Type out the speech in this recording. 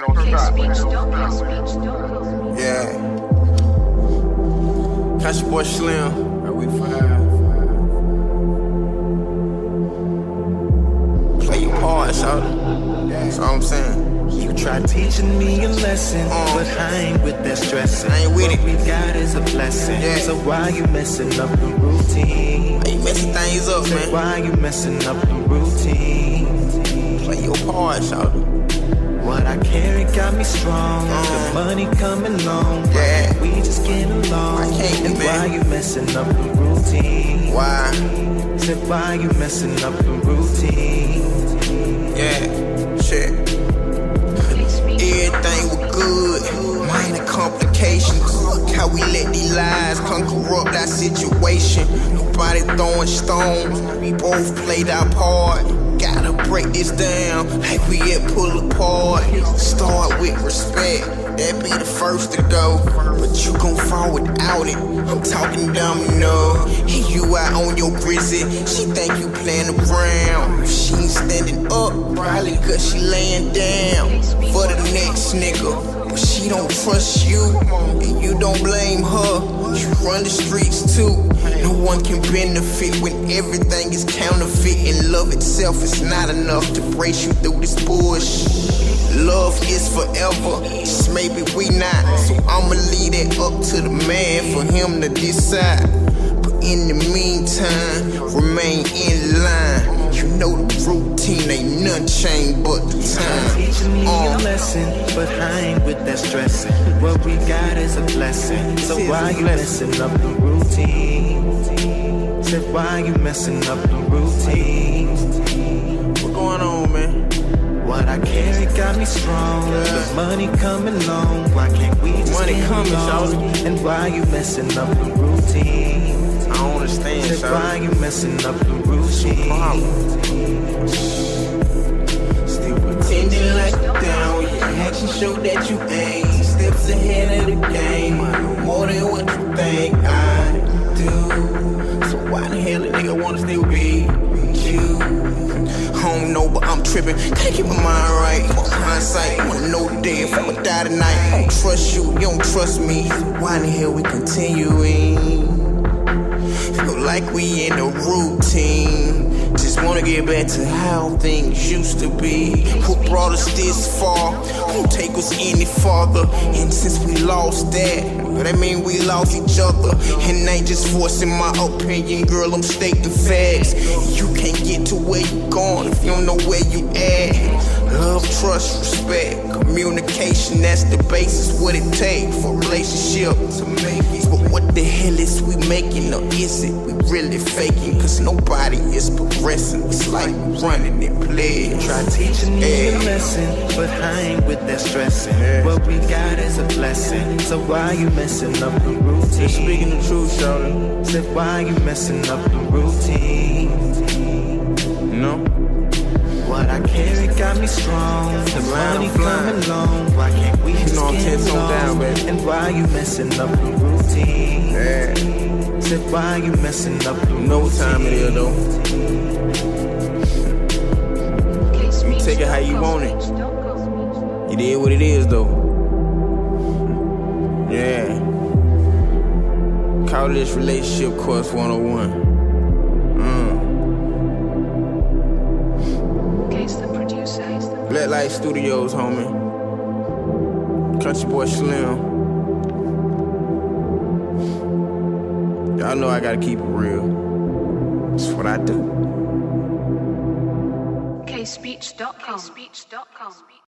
Yeah. Catch your boy Slim. We play your part, shawty. That's all I'm saying. You try teaching me a lesson, but I ain't with that stressing. I ain't with it. What we got is a blessing. Yeah. So why you messing up the routine? Why you messing things up, man? Why you messing up the routine? Play your part, shawty. What I carry got me strong. The money coming along. Yeah. We just get along. I can't be, and man. why you messing up the routine? Why? Said why you messing up the routine? Yeah. Shit. Everything was good, minor complications. Look how we let these lies come corrupt our situation. Nobody throwing stones, we both played our part. Gotta break this down like we get pull apart. Start with respect, that be the first to go. But you gon' fall without it, I'm talking domino. And you out on your grizzly, she think you playing around. If she ain't standing up, probably cause she laying down for the next nigga. But she don't trust you, and you don't blame her. You run the streets too. No one can benefit when everything is counterfeit. And love itself is not enough to brace you through this bullshit. Love is forever, just maybe we not. So I'ma leave that up to the man for him to decide. But in the meantime, remain in line. You know the routine ain't nothing changed but the time. Teaching me a lesson, but I ain't with that stressing. What we got is a blessing. So why you messing up the routine? Said why you messing up the routine? What's going on, man? What I carry got me strong. The money coming along. Why can't we just Money get coming, along? shawty. And why you messing up the routine? I don't understand, Said why shawty. you messing up the routine? Still pretending like you down. Your actions show that you ain't steps ahead of the game. I know more than what you think I do. So why the hell a nigga wanna still be with you? I don't know, but I'm tripping. Can't keep my mind right. Fuck hindsight, wanna know the day if I'ma die tonight. I don't trust you, you don't trust me. So why the hell we continuing? Feel like we in a routine. Just wanna get back to how things used to be. What brought us this far won't take us any farther. And since we lost that mean we lost each other. And ain't just forcing my opinion, girl, I'm stating facts. You can't get to where you going if you don't know where you at. Love, trust, respect, communication, that's the basis. What it takes for a relationship to make it. But what the hell is we making, or is it we really faking? Cause nobody is progressing, it's like we running and playing. Try teaching me a lesson, but I ain't with that stressing. What we got is a blessing. So why you messing up the routine? Just speaking the truth, shawty. Said why you messing up the routine? You know? What I carry got me strong. The money coming along. Why can't we just I'm 10 get toes along? down, baby. And why you messing up the routine? Yeah. Said why you messing up the routine? No time it is though. You take it how you want it. It is what it is though. Yeah. Call this relationship course 101. Black Light Studios, homie. Country Boy Slim. Y'all know I gotta keep it real. That's what I do. kspeech.com